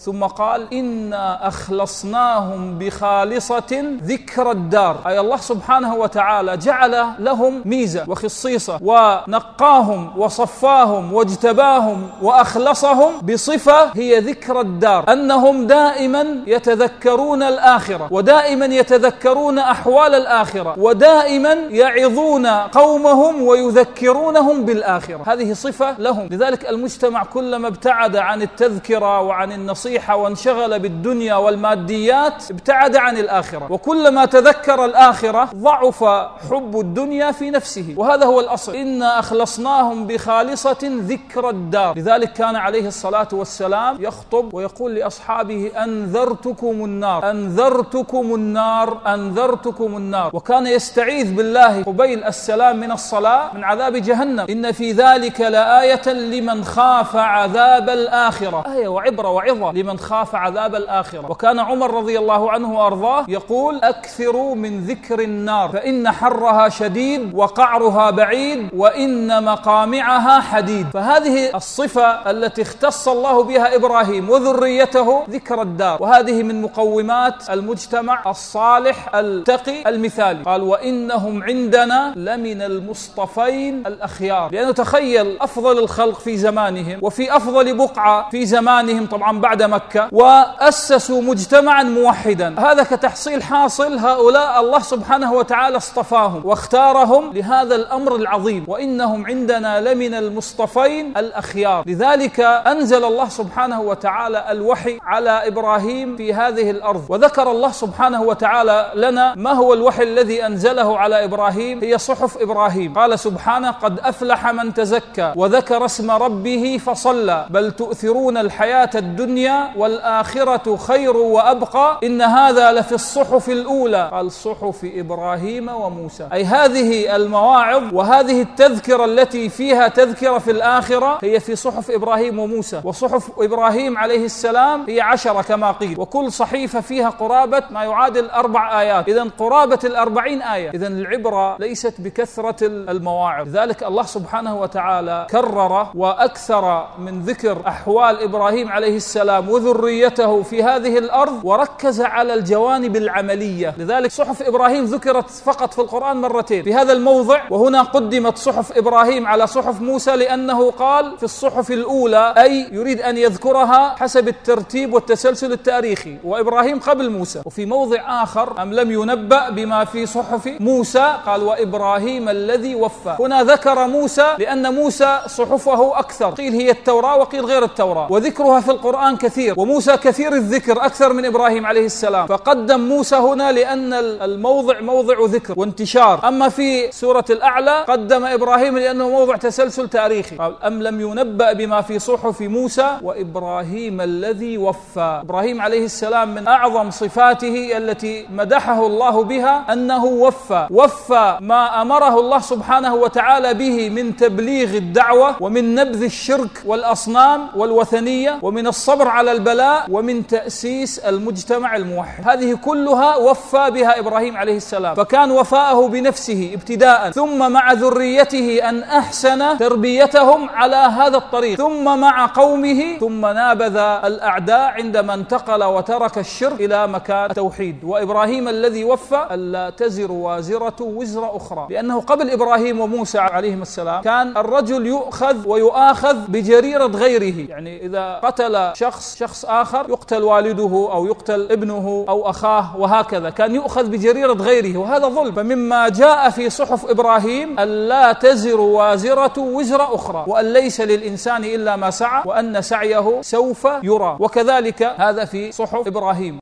ثم قال إنا أخلصناهم بخالصة ذكر الدار، أي الله سبحانه وتعالى جعل لهم ميزة وخصيصة ونقاهم وصفاهم واجتباهم وأخلصهم بصفة هي ذكر الدار، أنهم دائما يتذكرون الآخرة ودائما يتذكرون أحوال الآخرة ودائما يعظون قومهم ويذكرونهم بالآخرة، هذه صفة لهم. لذلك المجتمع كلما ابتعد عن التذكرة وعن النصيحة وانشغل بالدنيا والماديات ابتعد عن الآخرة، وكلما تذكر الآخرة ضعف حب الدنيا في نفسه، وهذا هو الأصل. إنا أخلصناهم بخالصة ذكر الدار. لذلك كان عليه الصلاة والسلام يخطب ويقول لأصحابه أنذرتكم النار أنذرتكم النار أنذرتكم النار، وكان يستعيذ بالله قبيل السلام من الصلاة من عذاب جهنم. إن في ذلك لآية لمن خاف عذاب الآخرة، آية وعبرة وعظة لمن خاف عذاب الآخرة. وكان عمر رضي الله عنه وأرضاه يقول أكثروا من ذكر النار فإن حرها شديد وقعرها بعيد وإن مقامعها حديد. فهذه الصفة التي اختص الله بها إبراهيم وذريته ذكر الدار، وهذه من مقومات المجتمع الصالح التقي المثالي. قال وإنهم عندنا لمن المصطفين الأخيار، لأنه تخيل أفضل الخلق في زمانهم وفي أفضل بقعة في زمانهم طبعا بعد مكة، وأسسوا مجتمعا موحدا. هذا كتحصيل حاصل هؤلاء الله سبحانه وتعالى اصطفاهم واختارهم لهذا الأمر العظيم، وإنهم عندنا لمن المصطفين الأخيار. لذلك أنزل الله سبحانه وتعالى الوحي على إبراهيم في هذه الأرض، وذكر الله سبحانه وتعالى لنا ما هو الوحي الذي أنزله على إبراهيم، هي صحف إبراهيم. قال سبحانه قد أفلح من تزكى وذكر اسم ربه فصلى بل تؤثرون الحياة الدنيا والآخرة خير وأبقى إن هذا لفي الصحف الأولى. قال صحف إبراهيم وموسى، أي هذه المواعظ وهذه التذكرة التي فيها تذكرة في الآخرة هي في صحف إبراهيم وموسى. وصحف إبراهيم عليه السلام هي 10 كما قيل، وكل صحيفة فيها قرابة ما يعادل 4 آيات، إذن قرابة 40 آية. إذن العبرة ليست بكثرة المواعظ. لذلك الله سبحانه وتعالى كرر وأكثر من ذكر أحوال إبراهيم عليه السلام وذريته في هذه الأرض، وركز على الجوانب العملية. لذلك صحف إبراهيم ذكرت فقط في القرآن مرتين في هذا الموضع، وهنا قدمت صحف إبراهيم على صحف موسى لأنه قال في الصحف الأولى، أي يريد أن يذكرها حسب الترتيب والتسلسل التاريخي، وإبراهيم قبل موسى. وفي موضع آخر أم لم ينبأ بما في صحف موسى قال وإبراهيم الذي وفى. هنا ذكر موسى لأن موسى صحفه أكثر، قيل هي التوراة وقيل غير التوراة، وذكرها في القرآن كثير، وموسى كثير الذكر أكثر من إبراهيم عليه السلام، فقدم موسى هنا لأن الموضع موضع ذكر وانتشار. أما في سورة الأعلى قدم إبراهيم لأنه موضع تسلسل تاريخي. قال أم لم ينبأ بما في صحف موسى وإبراهيم الذي وفى. إبراهيم عليه السلام من أعظم صفاته التي مدحه الله بها أنه وفى ما أمره الله سبحانه وتعالى به من تبليغ الدعوة ومن نبذ الشرك والأصنام والوثنية ومن الصبر على البلاء ومن تأسيس المجتمع الموحد. هذه كلها وفى بها إبراهيم عليه السلام، فكان وفاءه بنفسه ابتداء، ثم مع ذريته أن أحسن تربيتهم على هذا الطريق، ثم مع قومه، ثم نابذ الأعداء عندما انتقل وترك الشرك إلى مكان التوحيد. وإبراهيم الذي وفى ألا تزر وازرة وزر أخرى، لأنه قبل إبراهيم وموسى عليهم السلام كان الرجل يؤخذ ويؤاخذ بجريرة غيره، يعني إذا قتل شخص آخر يقتل والده أو يقتل ابنه أو أخاه، وهكذا كان يؤخذ بجريرة غيره، وهذا ظلم. فمما جاء في صحف إبراهيم ألا تزر وازرة وزر أخرى، وأن ليس للإنسان إلا ما سعى وأن سعيه سوف يرى، وكذلك هذا في صحف إبراهيم.